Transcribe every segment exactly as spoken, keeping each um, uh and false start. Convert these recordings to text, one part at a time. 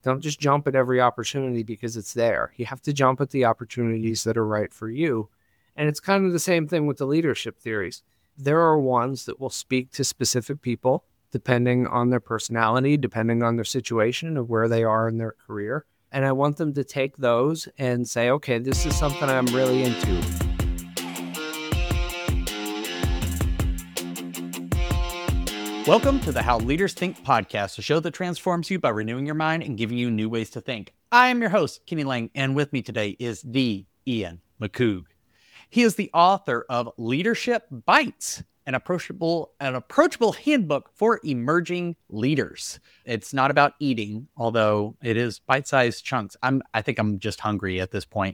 Don't just jump at every opportunity because it's there. You have to jump at the opportunities that are right for you. And it's kind of the same thing with the leadership theories. There are ones that will speak to specific people depending on their personality, depending on their situation of where they are in their career. And I want them to take those and say, okay, this is something I'm really into. Welcome to the How Leaders Think podcast, a show that transforms you by renewing your mind and giving you new ways to think. I am your host, Kenny Lang, and with me today is the Ian McCoog. He is the author of Leadership Bites, an approachable, an approachable handbook for emerging leaders. It's not about eating, although it is bite-sized chunks. I'm, I think I'm just hungry at this point.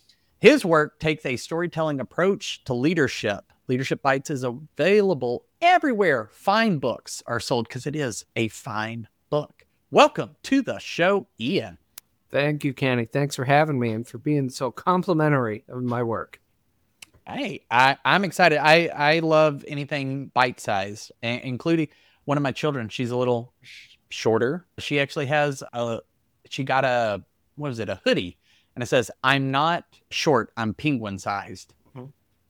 His work takes a storytelling approach to leadership. Leadership Bites is available everywhere fine books are sold because it is a fine book. Welcome to the show, Ian. Thank you, Kenny. Thanks for having me and for being so complimentary of my work. Hey, I, I'm excited. I, I love anything bite-sized, including one of my children. She's a little sh- shorter. She actually has a, she got a, what is it, a hoodie. And it says, I'm not short, I'm penguin-sized. Mm-hmm.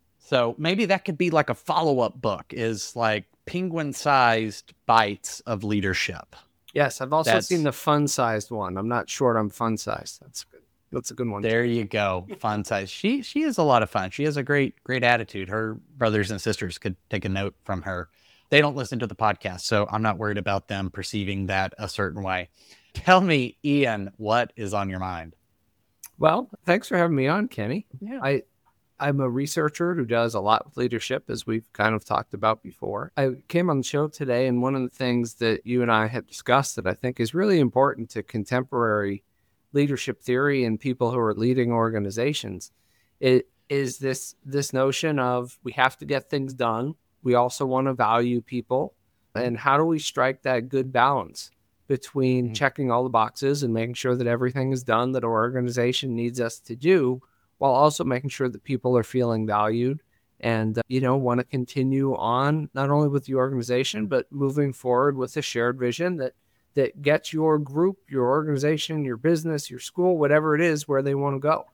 So maybe that could be like a follow-up book, is like penguin-sized bites of leadership. Yes, I've also That's, seen the fun-sized one. I'm not short, I'm fun-sized. That's good. That's a good one. There you go. Fun size. She she is a lot of fun. She has a great, great attitude. Her brothers and sisters could take a note from her. They don't listen to the podcast, so I'm not worried about them perceiving that a certain way. Tell me, Ian, what is on your mind? Well, thanks for having me on, Kenny. Yeah. I, I'm a researcher who does a lot with leadership, as we've kind of talked about before. I came on the show today, and one of the things that you and I have discussed that I think is really important to contemporary leadership theory and people who are leading organizations, it is this this notion of we have to get things done. We also want to value people. And how do we strike that good balance between mm-hmm. checking all the boxes and making sure that everything is done that our organization needs us to do, while also making sure that people are feeling valued and, uh, you know, want to continue on not only with the organization, but moving forward with a shared vision that that gets your group, your organization, your business, your school, whatever it is, where they want to go.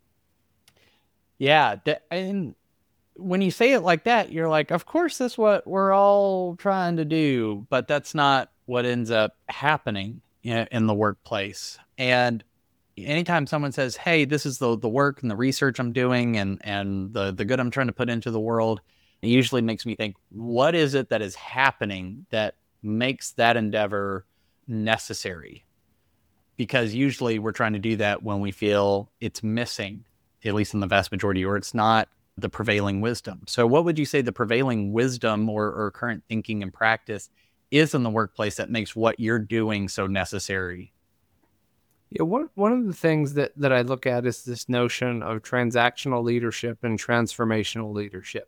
Yeah. And when you say it like that, you're like, of course, that's what we're all trying to do, but that's not what ends up happening in the workplace. And anytime someone says, hey, this is the, the work and the research I'm doing and, and the, the good I'm trying to put into the world, it usually makes me think, what is it that is happening that makes that endeavor necessary? Because usually we're trying to do that when we feel it's missing, at least in the vast majority, or it's not the prevailing wisdom. So what would you say the prevailing wisdom or, or current thinking and practice is in the workplace that makes what you're doing so necessary? Yeah, one, one of the things that, that I look at is this notion of transactional leadership and transformational leadership.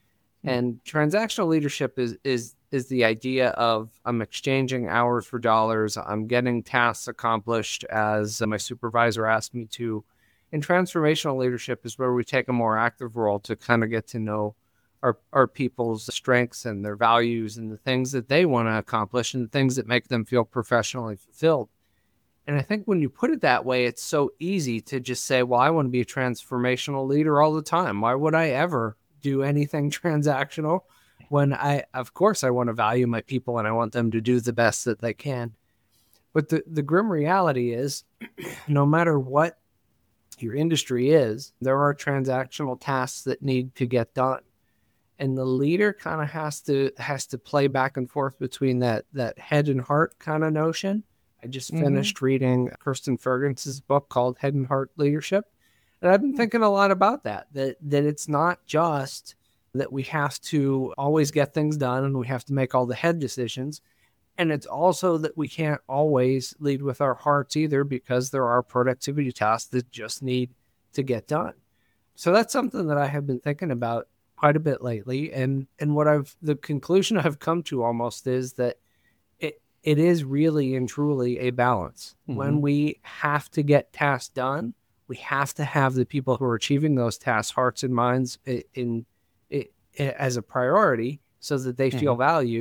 And transactional leadership is is is the idea of I'm exchanging hours for dollars. I'm getting tasks accomplished as my supervisor asked me to. And transformational leadership is where we take a more active role to kind of get to know our, our people's strengths and their values and the things that they want to accomplish and the things that make them feel professionally fulfilled. And I think when you put it that way, it's so easy to just say, well, I want to be a transformational leader all the time. Why would I ever do anything transactional when I, of course, I want to value my people and I want them to do the best that they can. But the, the grim reality is no matter what your industry is, there are transactional tasks that need to get done. And the leader kind of has to, has to play back and forth between that, that head and heart kind of notion. I just mm-hmm. finished reading Kirsten Ferguson's book called Head and Heart Leadership. And I've been thinking a lot about that, that, that it's not just that we have to always get things done and we have to make all the head decisions. And it's also that we can't always lead with our hearts either, because there are productivity tasks that just need to get done. So that's something that I have been thinking about quite a bit lately. And, and what I've, the conclusion I've come to almost is that it, it is really and truly a balance. Mm-hmm. When we have to get tasks done, we have to have the people who are achieving those tasks, hearts and minds in, in, in as a priority so that they feel mm-hmm. valued.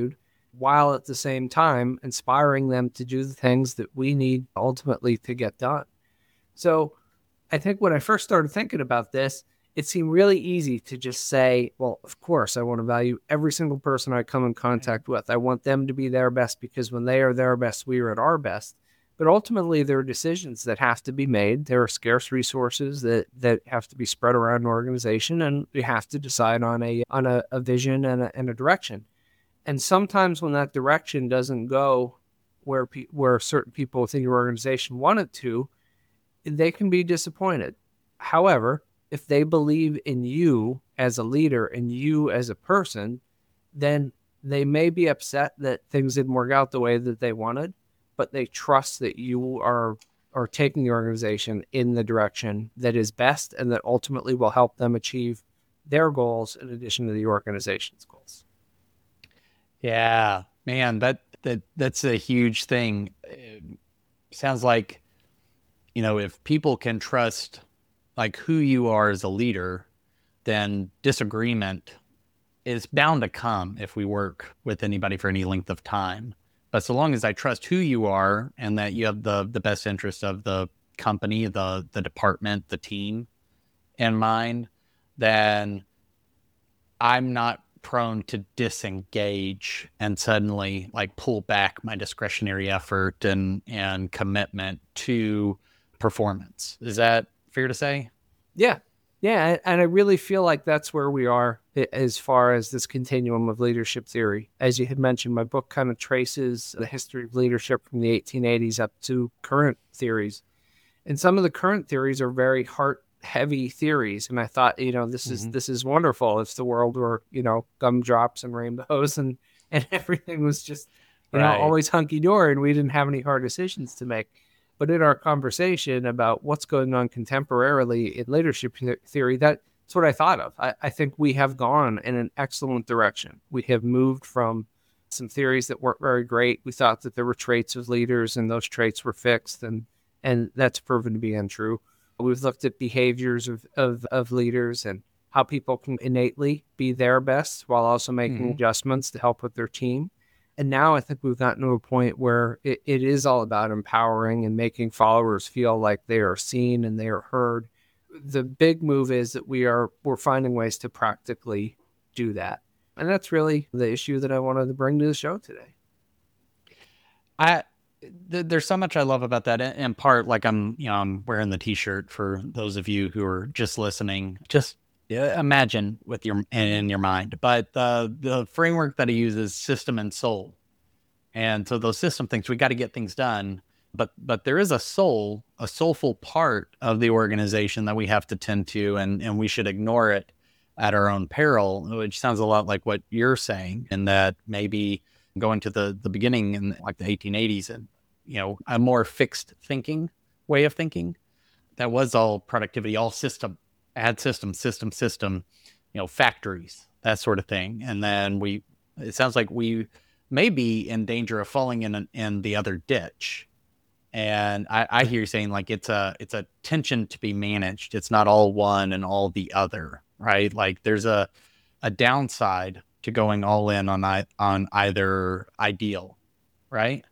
while at the same time inspiring them to do the things that we need ultimately to get done. So I think when I first started thinking about this, it seemed really easy to just say, well, of course, I want to value every single person I come in contact with. I want them to be their best, because when they are their best, we are at our best. But ultimately, there are decisions that have to be made. There are scarce resources that, that have to be spread around an organization, and we have to decide on a on a, a vision and a, and a direction. And sometimes when that direction doesn't go where pe- where certain people within your organization want it to, they can be disappointed. However, if they believe in you as a leader and you as a person, then they may be upset that things didn't work out the way that they wanted, but they trust that you are are taking the organization in the direction that is best and that ultimately will help them achieve their goals in addition to the organization's goals. Yeah, man, that that that's a huge thing. It sounds like, you know, if people can trust like who you are as a leader, then disagreement is bound to come if we work with anybody for any length of time. But so long as I trust who you are and that you have the the best interest of the company, the the department, the team in mind, then I'm not prone to disengage and suddenly like pull back my discretionary effort and and commitment to performance. Is that fair to say? Yeah. Yeah. And I really feel like that's where we are as far as this continuum of leadership theory. As you had mentioned, my book kind of traces the history of leadership from the eighteen eighties up to current theories. And some of the current theories are very heart heavy theories. And I thought, you know, this is, mm-hmm. this is wonderful. If the world were, you know, gumdrops and rainbows and, and everything was just, you right. know, always hunky dory and we didn't have any hard decisions to make. But in our conversation about what's going on contemporarily in leadership theory, that's what I thought of. I, I think we have gone in an excellent direction. We have moved from some theories that weren't very great. We thought that there were traits of leaders and those traits were fixed, and and that's proven to be untrue. We've looked at behaviors of, of, of leaders and how people can innately be their best while also making mm-hmm. adjustments to help with their team. And now I think we've gotten to a point where it, it is all about empowering and making followers feel like they are seen and they are heard. The big move is that we are we're finding ways to practically do that. And that's really the issue that I wanted to bring to the show today. I th- there's so much I love about that. In part, like I'm, you know, I'm wearing the T-shirt for those of you who are just listening. Just imagine with your in your mind, but uh, the framework that he uses, system and soul, and so those system things, we got to get things done, but but there is a soul, a soulful part of the organization that we have to tend to, and and we should ignore it at our own peril, which sounds a lot like what you're saying, and that maybe going to the the beginning in like the eighteen eighties, and you know, a more fixed thinking way of thinking that was all productivity, all system. Add system, system, system, you know, factories, that sort of thing. And then we, it sounds like we may be in danger of falling in, in the other ditch. And I, I hear you saying like, it's a, it's a tension to be managed. It's not all one and all the other, right? Like there's a, a downside to going all in on, I, on either ideal, right?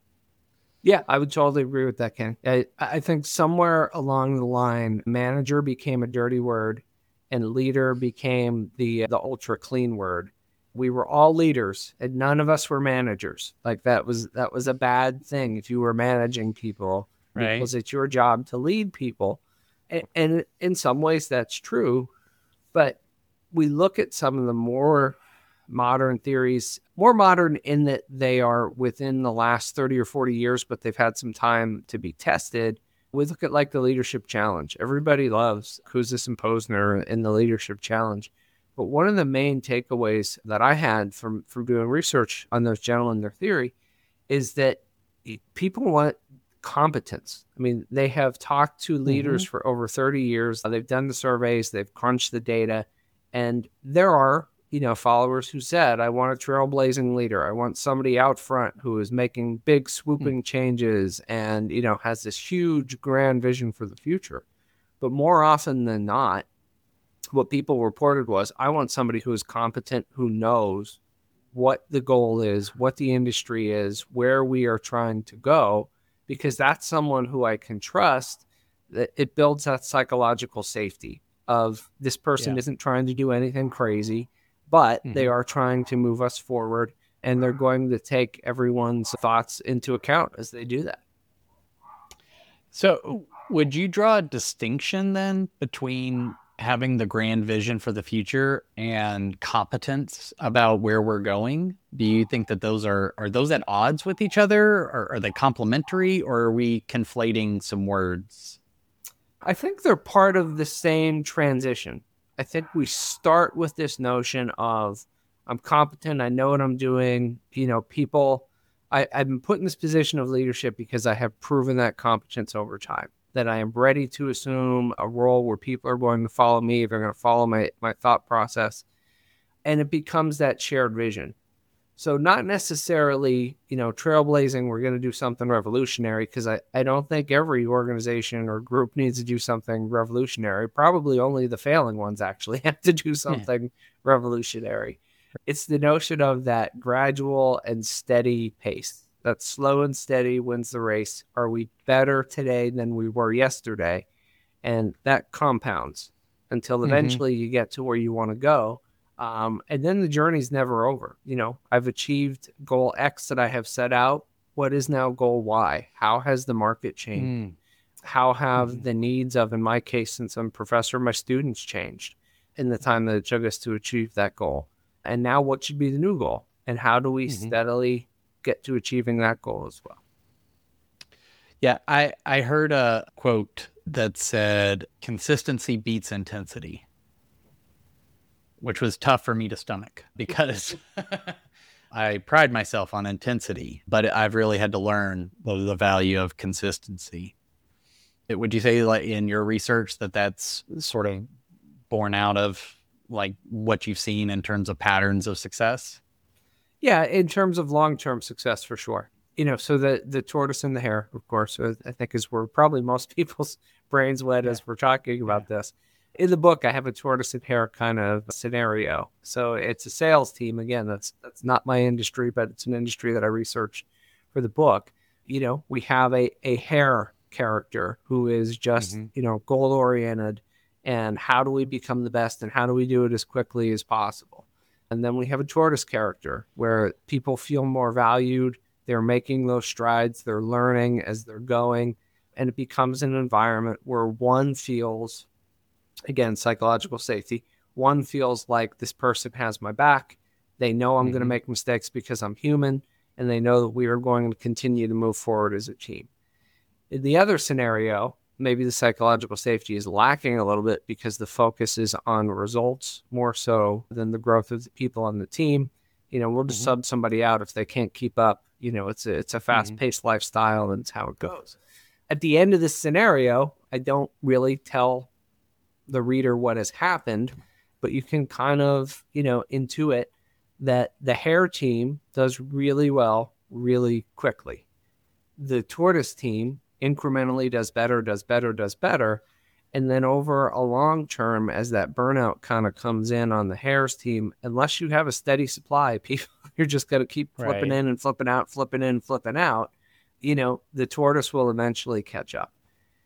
Yeah, I would totally agree with that, Ken. I, I think somewhere along the line, manager became a dirty word and leader became the the ultra clean word. We were all leaders and none of us were managers. Like that was that was a bad thing if you were managing people, right? Because it's your job to lead people. And, and in some ways that's true, but we look at some of the more modern theories, more modern in that they are within the last thirty or forty years, but they've had some time to be tested. We look at like the leadership challenge. Everybody loves Kouzes and Posner in the leadership challenge. But one of the main takeaways that I had from, from doing research on those gentlemen, their theory, is that people want competence. I mean, they have talked to leaders mm-hmm. for over thirty years. They've done the surveys, they've crunched the data, and there are you know, followers who said, I want a trailblazing leader. I want somebody out front who is making big swooping mm. changes and, you know, has this huge grand vision for the future. But more often than not, what people reported was, I want somebody who is competent, who knows what the goal is, what the industry is, where we are trying to go, because that's someone who I can trust. That it builds that psychological safety of this person Yeah. isn't trying to do anything crazy, but Mm-hmm. they are trying to move us forward, and they're going to take everyone's thoughts into account as they do that. So would you draw a distinction then between having the grand vision for the future and competence about where we're going? Do you think that those are, are those at odds with each other, or are they complementary, or are we conflating some words? I think they're part of the same transition. I think we start with this notion of I'm competent, I know what I'm doing. You know, people, I, I've been put in this position of leadership because I have proven that competence over time, that I am ready to assume a role where people are going to follow me, they're going to follow my, my thought process. And it becomes that shared vision. So not necessarily, you know, trailblazing, we're going to do something revolutionary, because I, I don't think every organization or group needs to do something revolutionary. Probably only the failing ones actually have to do something yeah. revolutionary. It's the notion of that gradual and steady pace. That slow and steady wins the race. Are we better today than we were yesterday? And that compounds until eventually mm-hmm. you get to where you want to go. Um, and then the journey's never over. You know, I've achieved goal X that I have set out. What is now goal Y? How has the market changed? Mm. How have mm-hmm. the needs of, in my case, since I'm a professor, my students changed in the time that it took us to achieve that goal? And now what should be the new goal? And how do we mm-hmm. steadily get to achieving that goal as well? Yeah, I, I heard a quote that said, consistency beats intensity, which was tough for me to stomach because I pride myself on intensity, but I've really had to learn the, the value of consistency. It, would you say, like in your research, that that's sort of born out of like what you've seen in terms of patterns of success? Yeah, in terms of long-term success, for sure. You know, so the, the tortoise and the hare, of course, I think is where probably most people's brains went yeah. as we're talking about yeah. this. In the book, I have a tortoise and hare kind of scenario. So it's a sales team. Again, that's that's not my industry, but it's an industry that I researched for the book. You know, we have a, a hare character who is just, mm-hmm. you know, goal-oriented. And how do we become the best, and how do we do it as quickly as possible? And then we have a tortoise character where people feel more valued. They're making those strides. They're learning as they're going. And it becomes an environment where one feels, again, psychological safety. One feels like this person has my back. They know I'm mm-hmm. going to make mistakes because I'm human, and they know that we are going to continue to move forward as a team. In the other scenario, maybe the psychological safety is lacking a little bit because the focus is on results more so than the growth of the people on the team. You know, we'll just mm-hmm. sub somebody out if they can't keep up. You know, it's a, it's a fast-paced mm-hmm. lifestyle, and it's how it goes. At the end of this scenario, I don't really tell the reader what has happened, but you can kind of, you know, intuit that the hare team does really well, really quickly. The tortoise team incrementally does better, does better, does better. And then over a long term, as that burnout kind of comes in on the hare's team, unless you have a steady supply, people, you're just going to keep flipping right. in and flipping out, flipping in, flipping out. You know, the tortoise will eventually catch up.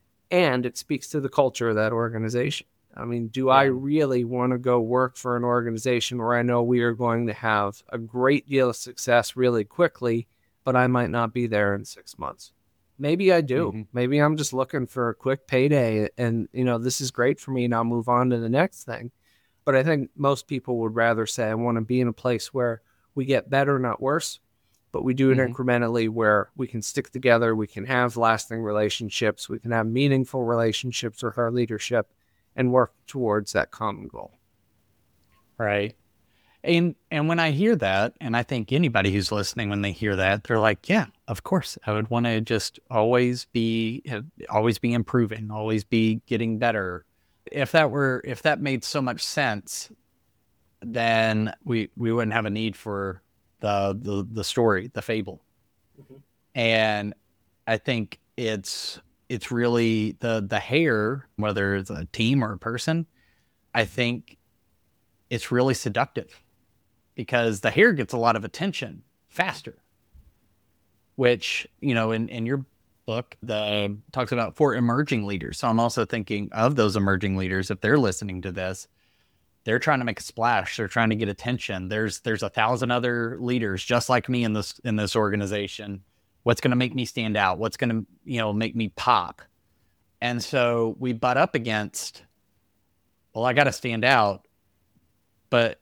And it speaks to the culture of that organization. I mean, do yeah. I really want to go work for an organization where I know we are going to have a great deal of success really quickly, but I might not be there in six months? Maybe I do. Mm-hmm. Maybe I'm just looking for a quick payday and, you know, this is great for me and I'll move on to the next thing. But I think most people would rather say, I want to be in a place where we get better, not worse, but we do it mm-hmm. incrementally, where we can stick together, we can have lasting relationships, we can have meaningful relationships with our leadership and work towards that common goal. Right. And and when I hear that, and I think anybody who's listening, when they hear that, they're like, yeah, of course, I would want to just always be, always be improving, always be getting better. If that were, if that made so much sense, then we, we wouldn't have a need for the, the, the story, the fable. Mm-hmm. And I think it's, it's really the, the hare, whether it's a team or a person, I think it's really seductive. because the hair gets a lot of attention faster, which, you know, in, in your book, the talks about for emerging leaders. So I'm also thinking of those emerging leaders. If they're listening to this, they're trying to make a splash. They're trying to get attention. There's, there's a thousand other leaders just like me in this, in this organization. What's going to make me stand out? What's going to, you know, make me pop? And so we butt up against, well, I got to stand out, but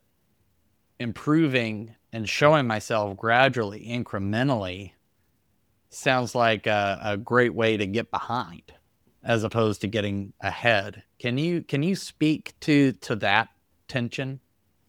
improving and showing myself gradually, incrementally, sounds like a, a great way to get behind as opposed to getting ahead. Can you, can you speak to, to that tension?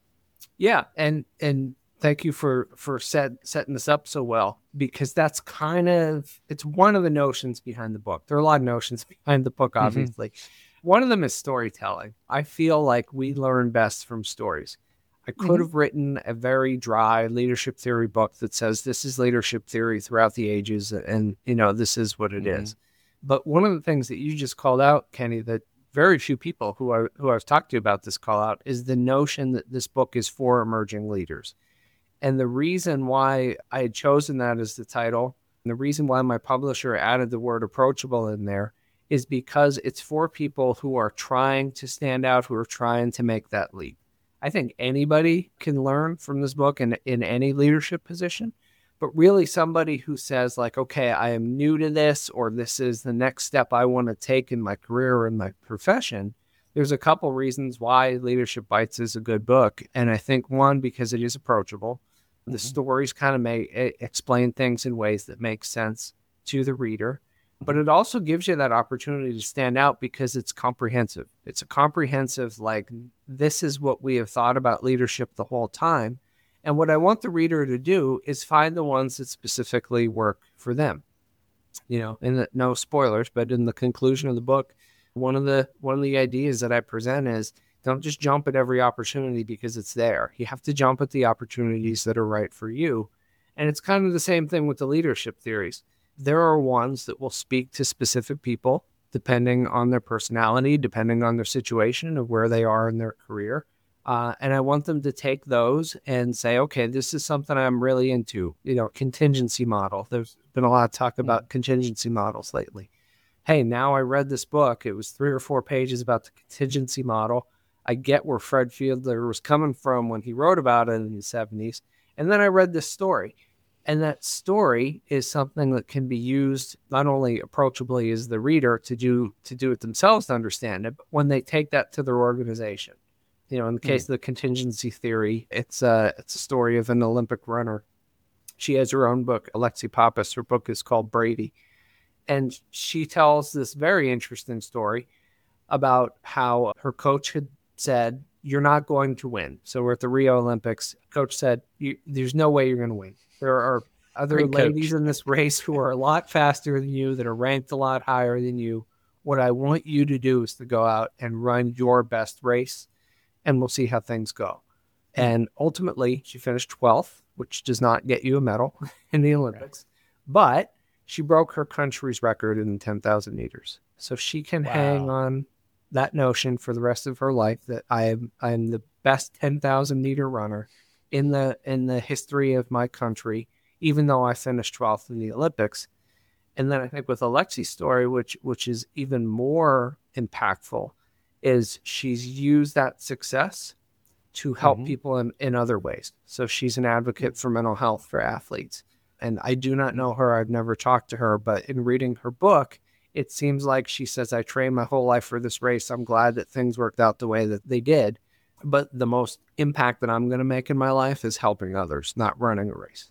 Yeah. And, and thank you for, for set, setting this up so well, because that's kind of, it's one of the notions behind the book. There are a lot of notions behind the book, obviously. Mm-hmm. One of them is storytelling. I feel like we learn best from stories. I could mm-hmm. have written a very dry leadership theory book that says this is leadership theory throughout the ages, and, you know, this is what it mm-hmm. is. But one of the things that you just called out, Kenny, that very few people who I, who I've talked to about this call out, is the notion that this book is for emerging leaders. And the reason why I had chosen that as the title, and the reason why my publisher added the word approachable in there, is because it's for people who are trying to stand out, who are trying to make that leap. I think anybody can learn from this book in, in any leadership position, but really somebody who says like, okay, I am new to this, or this is the next step I want to take in my career or in my profession. There's a couple reasons why Leadership Bites is a good book. And I think one, because it is approachable. Mm-hmm. The stories kind of may explain things in ways that make sense to the reader. But it also gives you that opportunity to stand out because it's comprehensive. It's a comprehensive, like, this is what we have thought about leadership the whole time. And what I want the reader to do is find the ones that specifically work for them. You know, in the, no spoilers, but in the conclusion of the book, one of the one of the ideas that I present is don't just jump at every opportunity because it's there. You have to jump at the opportunities that are right for you. And it's kind of the same thing with the leadership theories. There are ones that will speak to specific people, depending on their personality, depending on their situation of where they are in their career. Uh, and I want them to take those and say, okay, this is something I'm really into. You know, contingency model. There's been a lot of talk about mm-hmm. contingency models lately. Hey, now I read this book. It was three or four pages about the contingency model. I get where Fred Fiedler was coming from when he wrote about it in the seventies. And then I read this story. And that story is something that can be used not only approachably as the reader to do to do it themselves to understand it, but when they take that to their organization. You know, in the case mm. of the contingency theory, it's a, it's a story of an Olympic runner. She has her own book, Alexi Pappas. Her book is called Brady. And she tells this very interesting story about how her coach had said, you're not going to win. So we're at the Rio Olympics. Coach said, there's no way you're going to win. There are other Great ladies coach. in this race who are a lot faster than you, that are ranked a lot higher than you. What I want you to do is to go out and run your best race, and we'll see how things go. Mm-hmm. And ultimately, she finished twelfth, which does not get you a medal in the Olympics. Right. But she broke her country's record in ten thousand meters. So she can wow. hang on that notion for the rest of her life that I am I am the best ten thousand meter runner in the in the history of my country, even though I finished twelfth in the Olympics. And then I think with Alexi's story, which which is even more impactful, is she's used that success to help mm-hmm. people in, in other ways. So she's an advocate for mental health for athletes. And I do not know her. I've never talked to her, but in reading her book, it seems like she says, I trained my whole life for this race. I'm glad that things worked out the way that they did. But the most impact that I'm going to make in my life is helping others, not running a race.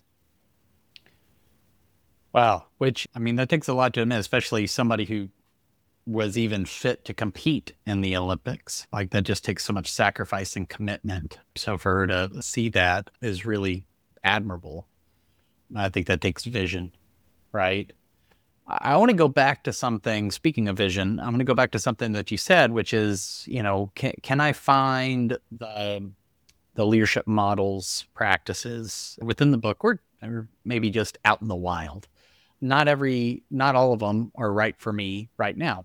Wow. Which, I mean, that takes a lot to admit, especially somebody who was even fit to compete in the Olympics. Like, that just takes so much sacrifice and commitment. So for her to see that is really admirable. I think that takes vision, right? I want to go back to something, speaking of vision, I'm going to go back to something that you said, which is, you know, can, can I find the, the leadership models, practices within the book, or, or maybe just out in the wild? Not every, not all of them are right for me right now.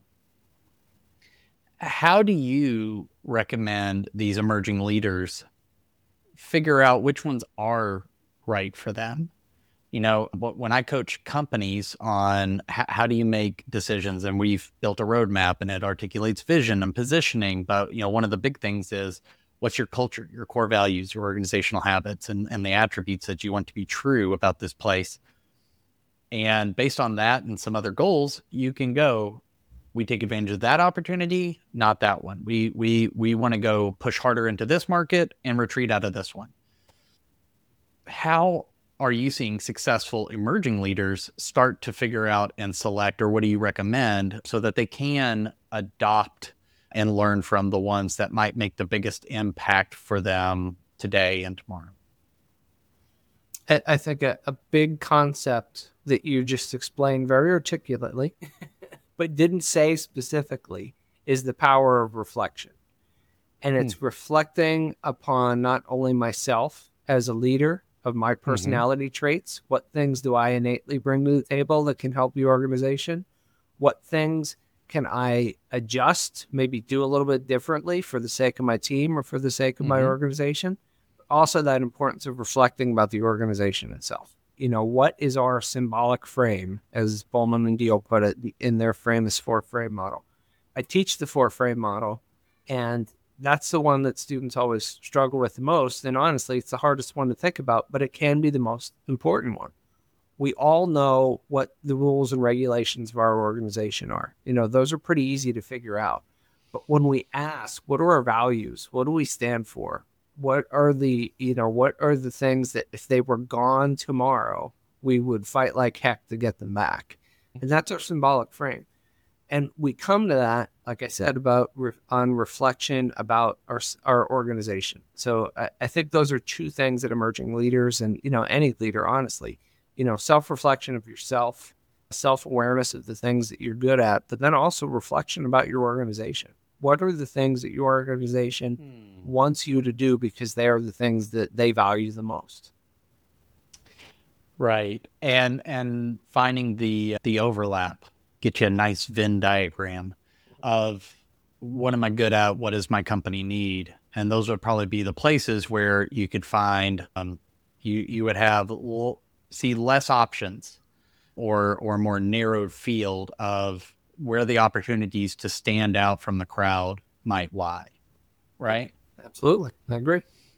How do you recommend these emerging leaders figure out which ones are right for them. You know, when I coach companies on h- how do you make decisions, and we've built a roadmap and it articulates vision and positioning. But, you know, one of the big things is what's your culture, your core values, your organizational habits, and, and the attributes that you want to be true about this place. And based on that and some other goals, you can go, we take advantage of that opportunity, not that one. We, we, we want to go push harder into this market and retreat out of this one. How are you seeing successful emerging leaders start to figure out and select, or what do you recommend so that they can adopt and learn from the ones that might make the biggest impact for them today and tomorrow? I, I think a, a big concept that you just explained very articulately, but didn't say specifically, is the power of reflection. And it's hmm. reflecting upon not only myself as a leader, of my personality mm-hmm. traits. What things do I innately bring to the table that can help the organization? What things can I adjust, maybe do a little bit differently for the sake of my team or for the sake of mm-hmm. my organization? Also, that importance of reflecting about the organization itself. You know, what is our symbolic frame, as Bowman and Deal put it in their famous four frame model? I teach the four frame model, and that's the one that students always struggle with the most. And honestly, it's the hardest one to think about, but it can be the most important one. We all know what the rules and regulations of our organization are. You know, those are pretty easy to figure out. But when we ask, what are our values? What do we stand for? What are the, you know, what are the things that if they were gone tomorrow, we would fight like heck to get them back? And that's our symbolic frame. And we come to that, like I said, about re- on reflection about our our organization. So I, I think those are two things that emerging leaders and, you know, any leader, honestly, you know, self-reflection of yourself, self-awareness of the things that you're good at, but then also reflection about your organization. What are the things that your organization hmm. wants you to do because they are the things that they value the most? Right. And and finding the the overlap. Get you a nice Venn diagram of what am I good at? What does my company need? And those would probably be the places where you could find, um, you, you would have, l- see less options or, or more narrowed field of where the opportunities to stand out from the crowd might lie. Right? Absolutely. I agree.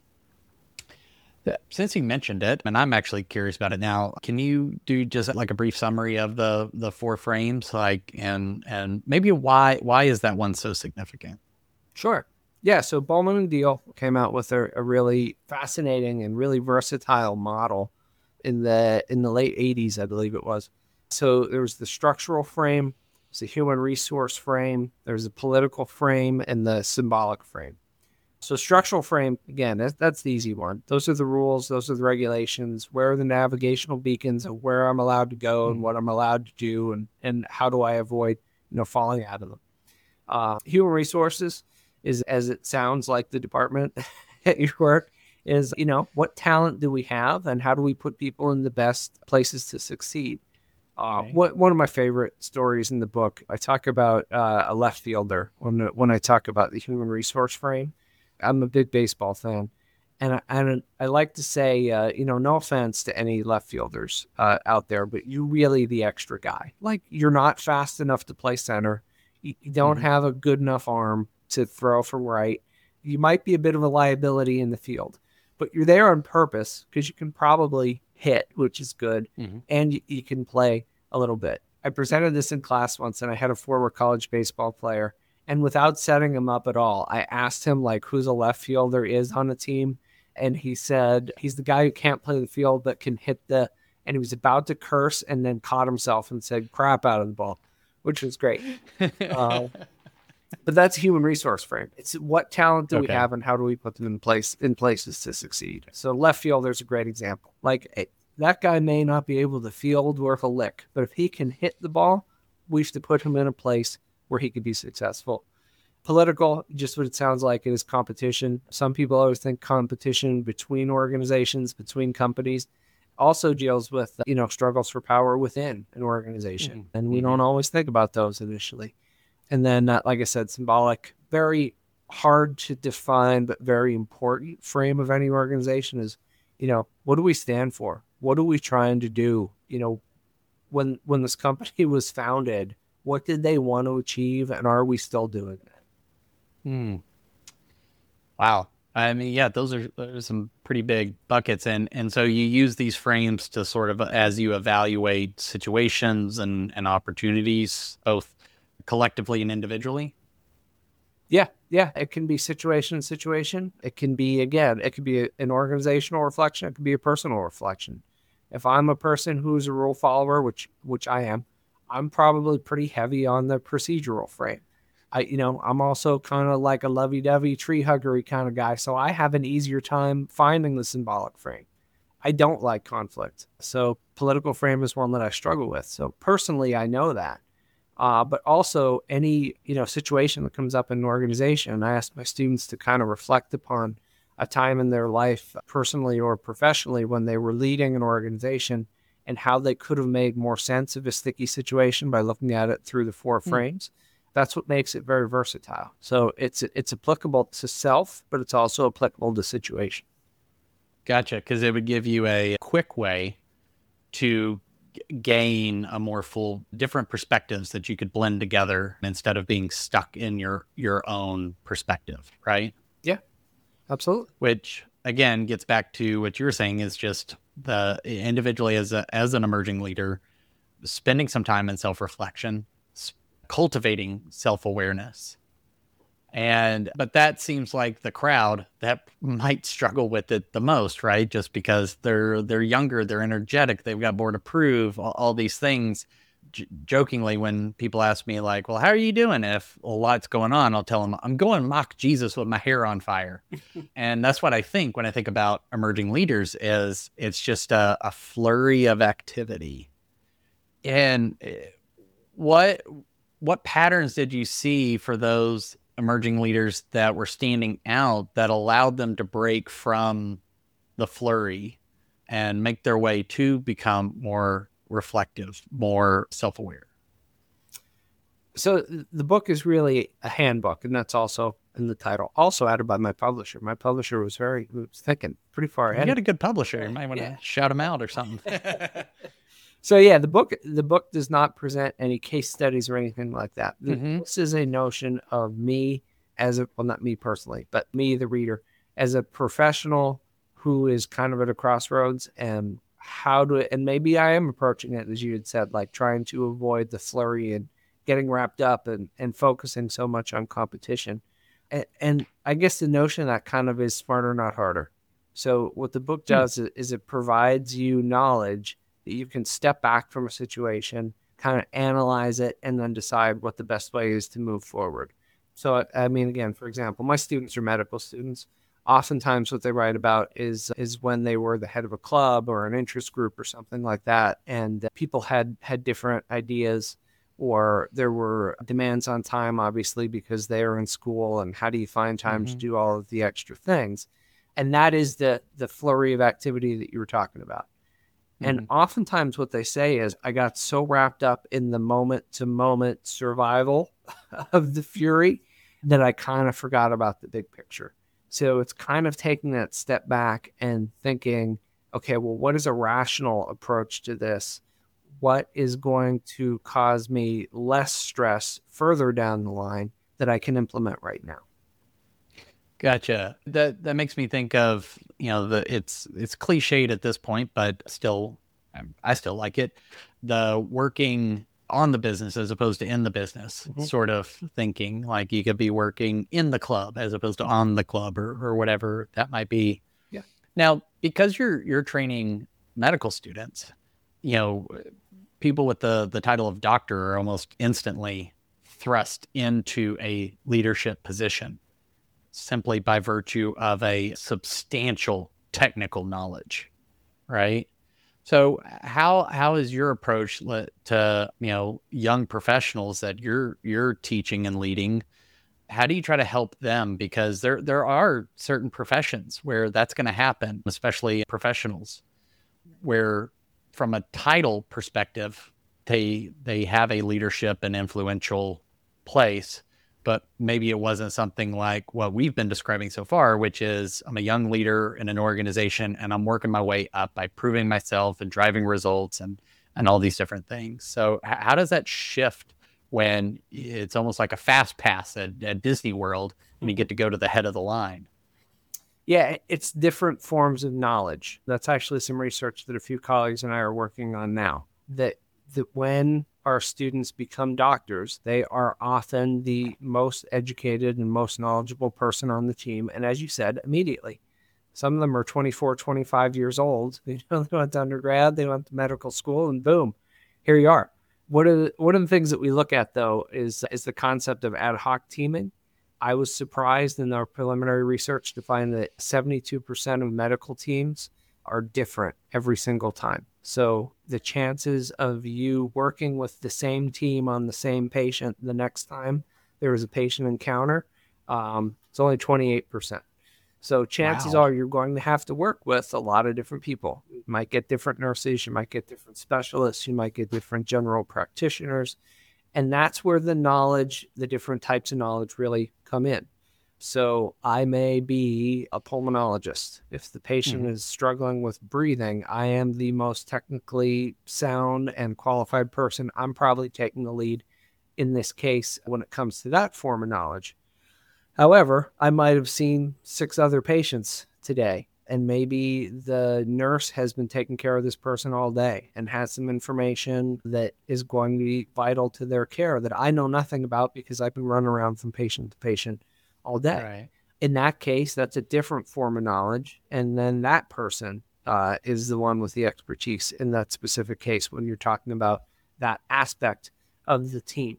Since you mentioned it, and I'm actually curious about it now, can you do just like a brief summary of the the four frames, like, and and maybe why why is that one so significant? Sure. Yeah. So Bowman and Deal came out with a, a really fascinating and really versatile model in the in the late eighties, I believe it was. So there was the structural frame, there's the human resource frame, there's the political frame, and the symbolic frame. So structural frame, again, that's, that's the easy one. Those are the rules. Those are the regulations. Where are the navigational beacons of where I'm allowed to go and what I'm allowed to do, and, and how do I avoid, you know, falling out of them. Uh, human resources is, as it sounds like the department at your work, is, you know, what talent do we have and how do we put people in the best places to succeed? Uh, okay. what, one of my favorite stories in the book, I talk about uh, a left fielder when, when I talk about the human resource frame. I'm a big baseball fan, and I, and I like to say, uh, you know, no offense to any left fielders uh, out there, but you really the extra guy. Like, you're not fast enough to play center. You, you don't mm-hmm. have a good enough arm to throw from right. You might be a bit of a liability in the field, but you're there on purpose because you can probably hit, which is good, mm-hmm. and you, you can play a little bit. I presented this in class once, and I had a former college baseball player. And without setting him up at all, I asked him, like, who's a left fielder is on the team. And he said, he's the guy who can't play the field but can hit the, and he was about to curse and then caught himself and said crap out of the ball, which was great. uh, but that's a human resource frame. It's what talent do okay. we have and how do we put them in place in places to succeed? So left fielder's a great example. Like, it, that guy may not be able to field worth a lick, but if he can hit the ball, we should put him in a place where he could be successful. Political, just what it sounds like, it is competition. Some people always think competition between organizations, between companies, also deals with, you know, struggles for power within an organization. Mm-hmm. And we mm-hmm. don't always think about those initially. And then, uh, like I said, symbolic, very hard to define but very important frame of any organization is, you know, what do we stand for? What are we trying to do? You know, when when this company was founded, what did they want to achieve, and are we still doing that? Hmm. Wow. I mean, yeah, those are, those are some pretty big buckets. And, and so you use these frames to sort of, as you evaluate situations and, and opportunities, both collectively and individually. Yeah, yeah. It can be situation to situation. It can be, again, it could be a, an organizational reflection. It could be a personal reflection. If I'm a person who's a rule follower, which which I am, I'm probably pretty heavy on the procedural frame. I, you know, I'm also kind of like a lovey-dovey, tree huggery kind of guy, so I have an easier time finding the symbolic frame. I don't like conflict, so political frame is one that I struggle with. So personally, I know that. Uh, but also any, you know, situation that comes up in an organization, I ask my students to kind of reflect upon a time in their life, personally or professionally, when they were leading an organization and how they could have made more sense of a sticky situation by looking at it through the four Hmm. frames. That's what makes it very versatile. So it's it's applicable to self, but it's also applicable to situation. Gotcha. Because it would give you a quick way to gain a more full, different perspectives that you could blend together instead of being stuck in your your own perspective, right? Yeah, absolutely. Which again gets back to what you were saying, is just the individually as a as an emerging leader, spending some time in self-reflection, cultivating self-awareness. And but that seems like the crowd that might struggle with it the most, right? Just because they're they're younger, they're energetic, they've got board approved, all, all these things. J- jokingly, when people ask me like, "Well, how are you doing?" If a lot's going on, I'll tell them I'm going mock Jesus with my hair on fire. And that's what I think when I think about emerging leaders, is it's just a, a flurry of activity. And eh, what what patterns did you see for those emerging leaders that were standing out that allowed them to break from the flurry and make their way to become more reflective, more self-aware? So the book is really a handbook, and that's also in the title. Also added by my publisher. My publisher was very was thinking pretty far You ahead. got a good publisher. You might want to Yeah. shout them out or something. So yeah, the book the book does not present any case studies or anything like that. Mhm. This is a notion of me as a, well, not me personally, but me, the reader, as a professional who is kind of at a crossroads, and how to, and maybe I am approaching it, as you had said, like trying to avoid the flurry and getting wrapped up and, and focusing so much on competition. And, and I guess the notion that kind of is smarter, not harder. So what the book Hmm. does is, is it provides you knowledge that you can step back from a situation, kind of analyze it, and then decide what the best way is to move forward. So, I mean, again, for example, my students are medical students. Oftentimes what they write about is is when they were the head of a club or an interest group or something like that, and uh, people had had different ideas, or there were demands on time, obviously, because they are in school, and how do you find time to Mhm. do all of the extra things? And that is the the flurry of activity that you were talking about. And Mhm. oftentimes what they say is, I got so wrapped up in the moment to moment survival of the fury that I kind of forgot about the big picture. So it's kind of taking that step back and thinking, okay, well, what is a rational approach to this? What is going to cause me less stress further down the line that I can implement right now? Gotcha. That that makes me think of, you know, the it's it's cliched at this point, but still, um, I still like it. The working on the business as opposed to in the business Mhm. sort of thinking. Like you could be working in the club as opposed to on the club, or or whatever that might be. Yeah. Now, because you're you're training medical students, you know, people with the the title of doctor are almost instantly thrust into a leadership position simply by virtue of a substantial technical knowledge, right? So how how is your approach le- to, you know, young professionals that you're you're teaching and leading? How do you try to help them? Because there there are certain professions where that's going to happen, especially professionals, where from a title perspective, they they have a leadership and influential place, but maybe it wasn't something like what we've been describing so far, which is I'm a young leader in an organization and I'm working my way up by proving myself and driving results and and all these different things. So h- how does that shift when it's almost like a fast pass at, at Disney World and you get to go to the head of the line? Yeah, it's different forms of knowledge. That's actually some research that a few colleagues and I are working on now. That that when our students become doctors, they are often the most educated and most knowledgeable person on the team. And as you said, immediately, some of them are twenty-four, twenty-five years old. You know, they went to undergrad, they went to medical school, and boom, here you are. One of the, one of the things that we look at, though, is, is the concept of ad hoc teaming. I was surprised in our preliminary research to find that seventy-two percent of medical teams are different every single time. So the chances of you working with the same team on the same patient the next time there is a patient encounter, um, it's only twenty-eight percent. So chances Wow. are you're going to have to work with a lot of different people. You might get different nurses, you might get different specialists, you might get different general practitioners. And that's where the knowledge, the different types of knowledge really come in. So I may be a pulmonologist. If the patient Mhm. is struggling with breathing, I am the most technically sound and qualified person. I'm probably taking the lead in this case when it comes to that form of knowledge. However, I might have seen six other patients today, and maybe the nurse has been taking care of this person all day and has some information that is going to be vital to their care that I know nothing about because I've been running around from patient to patient all day. Right. In that case, that's a different form of knowledge. And then that person uh, is the one with the expertise in that specific case when you're talking about that aspect of the team.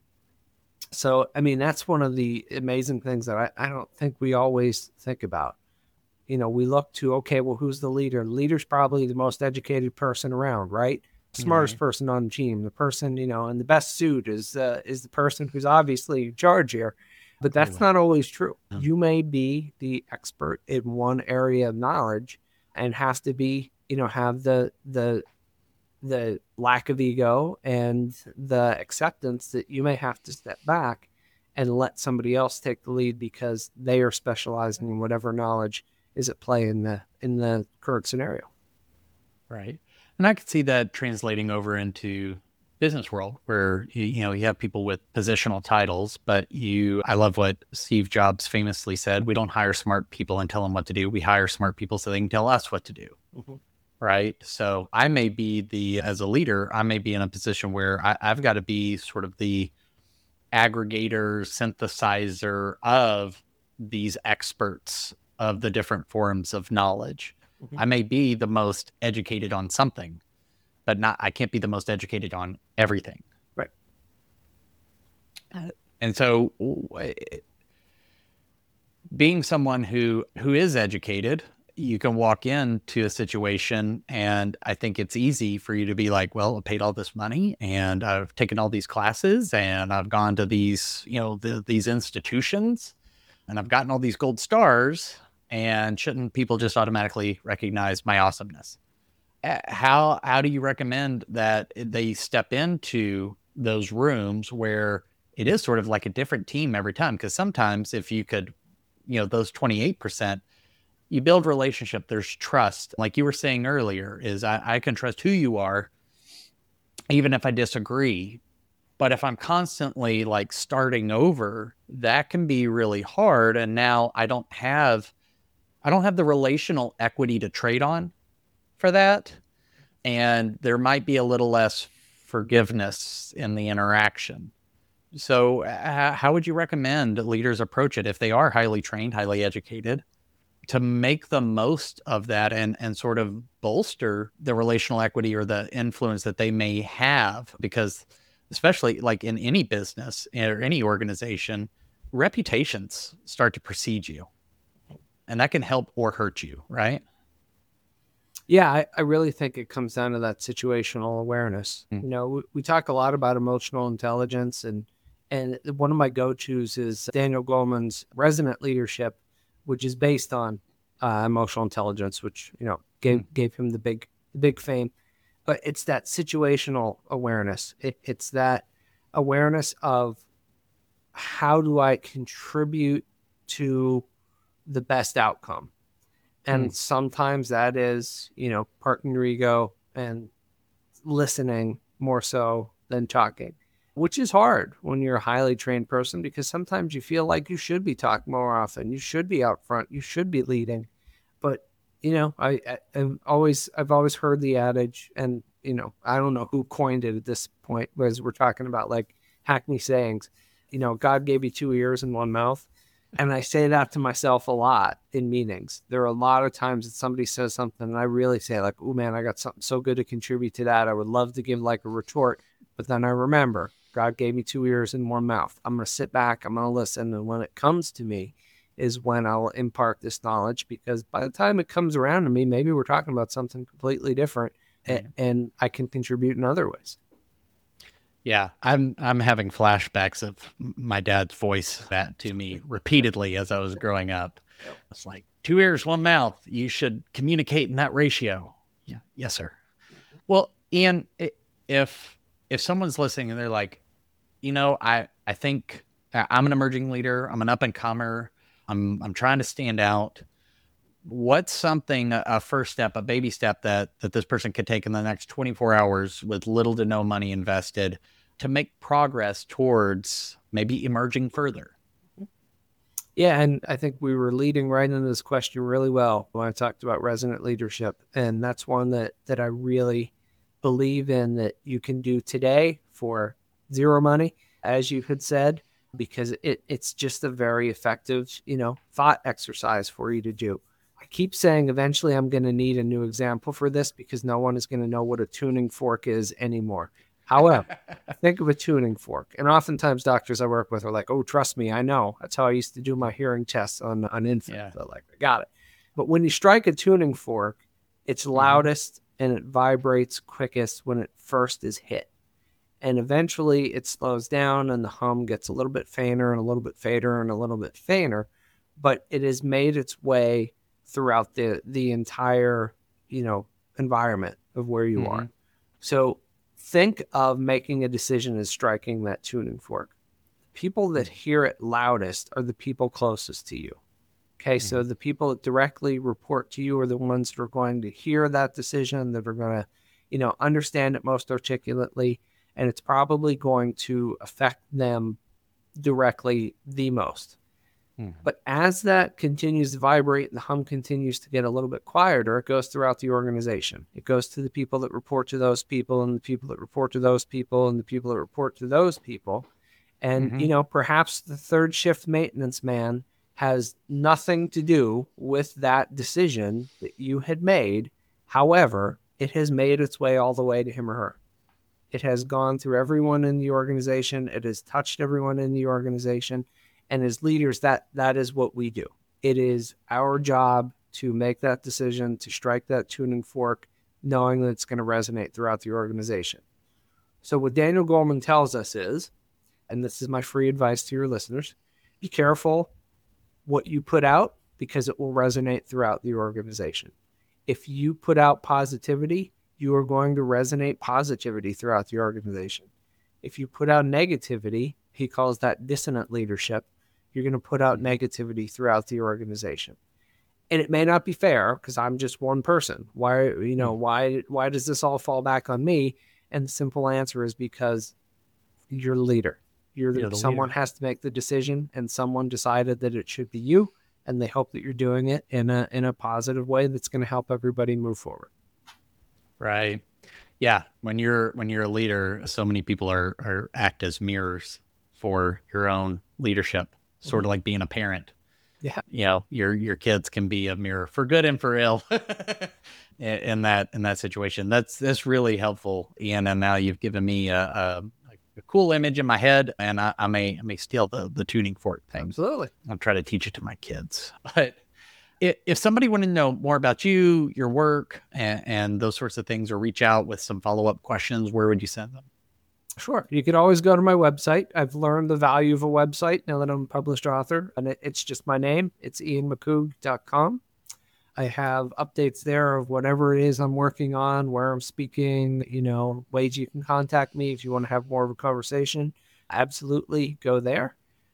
So, I mean, that's one of the amazing things that I, I don't think we always think about. You know, we look to, okay, well, who's the leader? The leader's probably the most educated person around, right? Smartest Right. person on the team. The person, you know, in the best suit is uh, is the person who's obviously in charge here. But that's Totally. not always true. Yeah. You may be the expert in one area of knowledge and have to be, you know, have the the the lack of ego and the acceptance that you may have to step back and let somebody else take the lead because they are specializing in whatever knowledge is at play in the in the current scenario. Right. And I could see that translating over into business world where you, you know you have people with positional titles, but you I love what Steve Jobs famously said, we don't hire smart people and tell them what to do. We hire smart people so they can tell us what to do. Mm-hmm. Right. So I may be the as a leader, I may be in a position where I, I've got to be sort of the aggregator, synthesizer of these experts of the different forms of knowledge. Mm-hmm. I may be the most educated on something, but not I can't be the most educated on everything. Right. And so being someone who who is educated, you can walk into a situation and I think it's easy for you to be like, well, I paid all this money and I've taken all these classes and I've gone to these, you know, the, these institutions and I've gotten all these gold stars, and shouldn't people just automatically recognize my awesomeness? How, how do you recommend that they step into those rooms where it is sort of like a different team every time? Because sometimes if you could, you know, those twenty-eight percent, you build relationship, there's trust. Like you were saying earlier, is I, I can trust who you are, even if I disagree. But if I'm constantly like starting over, that can be really hard. And now I don't have, I don't have the relational equity to trade on for that. And there might be a little less forgiveness in the interaction. So uh, how would you recommend leaders approach it if they are highly trained, highly educated, to make the most of that and and sort of bolster the relational equity or the influence that they may have? Because especially like in any business or any organization, reputations start to precede you, and that can help or hurt you, right? Yeah, I, I really think it comes down to that situational awareness. Mm. You know, we, we talk a lot about emotional intelligence, and and one of my go-tos is Daniel Goleman's Resonant Leadership, which is based on uh, emotional intelligence, which, you know, gave Mm. gave him the big the big fame. But it's that situational awareness. It, it's that awareness of how do I contribute to the best outcome? And Hmm. sometimes that is, you know, parking your ego and listening more so than talking, which is hard when you're a highly trained person, because sometimes you feel like you should be talking more often. You should be out front. You should be leading. But, you know, I, I, I've always, I've always heard the adage, and, you know, I don't know who coined it at this point, because we're talking about like Hackney sayings, you know, God gave you two ears and one mouth. And I say that to myself a lot in meetings. There are a lot of times that somebody says something and I really say like, oh man, I got something so good to contribute to that. I would love to give like a retort, but then I remember God gave me two ears and one mouth. I'm going to sit back. I'm going to listen. And when it comes to me is when I'll impart this knowledge, because by the time it comes around to me, maybe we're talking about something completely different, and, and I can contribute in other ways. Yeah, I'm I'm having flashbacks of my dad's voice that to me repeatedly as I was growing up. It's like two ears, one mouth. You should communicate in that ratio. Yeah, yes, sir. Well, Ian, if if someone's listening and they're like, you know, I I think I'm an emerging leader. I'm an up and comer. I'm I'm trying to stand out. What's something, a first step, a baby step that that this person could take in the next twenty-four hours with little to no money invested to make progress towards maybe emerging further? Yeah, and I think we were leading right into this question really well when I talked about resonant leadership. And that's one that that I really believe in, that you can do today for zero money, as you had said, because it, it's just a very effective, you know, thought exercise for you to do. I keep saying eventually I'm going to need a new example for this, because no one is going to know what a tuning fork is anymore. However, think of a tuning fork. And oftentimes doctors I work with are like, oh, trust me, I know. That's how I used to do my hearing tests on, on infants. Yeah. So like, I got it. But when you strike a tuning fork, it's loudest mm-hmm. and it vibrates quickest when it first is hit. And eventually it slows down and the hum gets a little bit fainter and a little bit fainter and a little bit fainter. But it has made its way throughout the, the entire, you know, environment of where you mm-hmm. are. So think of making a decision as striking that tuning fork. People that hear it loudest are the people closest to you. Okay, mm-hmm. so the people that directly report to you are the ones that are going to hear that decision, that are going to, you know, understand it most articulately, and it's probably going to affect them directly the most. Mm-hmm. But as that continues to vibrate and the hum continues to get a little bit quieter, it goes throughout the organization. It goes to the people that report to those people, and the people that report to those people, and the people that report to those people. And, mm-hmm. you know, perhaps the third shift maintenance man has nothing to do with that decision that you had made. However, it has made its way all the way to him or her. It has gone through everyone in the organization. It has touched everyone in the organization. And as leaders, that that is what we do. It is our job to make that decision, to strike that tuning fork, knowing that it's going to resonate throughout the organization. So what Daniel Goleman tells us is, and this is my free advice to your listeners, be careful what you put out, because it will resonate throughout the organization. If you put out positivity, you are going to resonate positivity throughout the organization. If you put out negativity, he calls that dissonant leadership, you're going to put out negativity throughout the organization. And it may not be fair, because I'm just one person. Why, you know, why, why does this all fall back on me? And the simple answer is because you're the leader. You're the, you're the someone leader. Has to make the decision, and someone decided that it should be you, and they hope that you're doing it in a in a positive way that's going to help everybody move forward. Right. Yeah. When you're when you're a leader, so many people are are act as mirrors for your own leadership. Sort of like being a parent. Yeah. You know, your your kids can be a mirror for good and for ill in, in that in that situation. That's that's really helpful, Ian. And now you've given me a, a, a cool image in my head, and I, I may I may steal the the tuning fork thing. Absolutely. I'll try to teach it to my kids. But if, if somebody wanted to know more about you, your work, and, and those sorts of things, or reach out with some follow up questions, where would you send them? Sure. You could always go to my website. I've learned the value of a website now that I'm a published author, and it, it's just my name. It's ian mccoog dot com. I have updates there of whatever it is I'm working on, where I'm speaking, you know, ways you can contact me if you want to have more of a conversation. Absolutely go there.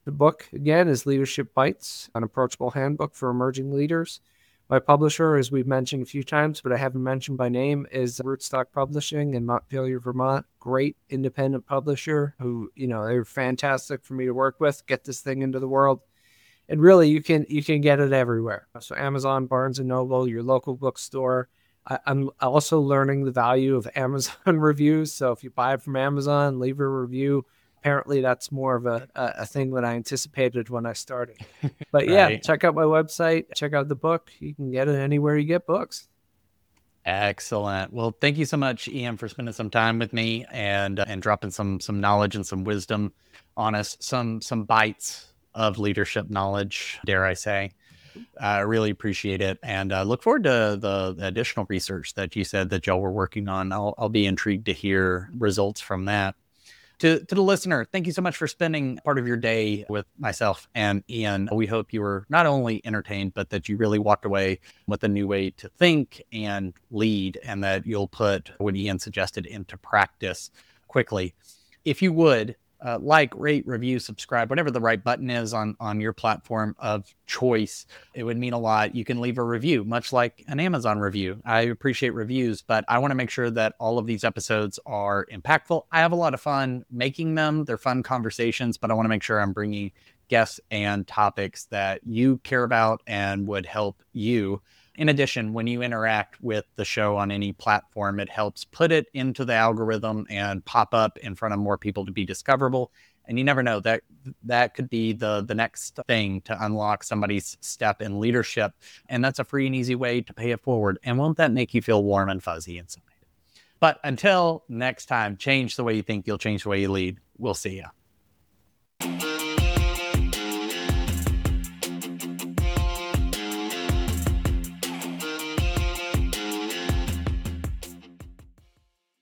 The book, again, is Leadership Bites, an approachable handbook for emerging leaders. My publisher, as we've mentioned a few times, but I haven't mentioned by name, is Rootstock Publishing in Montpelier, Vermont. Great independent publisher who, you know, they're fantastic for me to work with, get this thing into the world. And really, you can you can get it everywhere. So Amazon, Barnes and Noble, your local bookstore. I, I'm also learning the value of Amazon reviews. So if you buy it from Amazon, leave a review. Apparently, that's more of a, a, a thing than I anticipated when I started. But yeah, Right. check out my website. Check out the book. You can get it anywhere you get books. Excellent. Well, thank you so much, Ian, for spending some time with me and uh, and dropping some some knowledge and some wisdom on us, some some bites of leadership knowledge, dare I say. I really appreciate it, and uh, look forward to the, the additional research that you said that y'all were working on. I'll I'll be intrigued to hear results from that. To, to the listener, thank you so much for spending part of your day with myself and Ian. We hope you were not only entertained, but that you really walked away with a new way to think and lead, and that you'll put what Ian suggested into practice quickly. If you would, uh, like, rate, review, subscribe, whatever the right button is on, on your platform of choice, it would mean a lot. You can leave a review, much like an Amazon review. I appreciate reviews, but I want to make sure that all of these episodes are impactful. I have a lot of fun making them. They're fun conversations, but I want to make sure I'm bringing guests and topics that you care about and would help you. In addition, when you interact with the show on any platform, it helps put it into the algorithm and pop up in front of more people to be discoverable. And you never know, that that could be the the next thing to unlock somebody's step in leadership. And that's a free and easy way to pay it forward. And won't that make you feel warm and fuzzy inside? But until next time, change the way you think, you'll change the way you lead. We'll see you.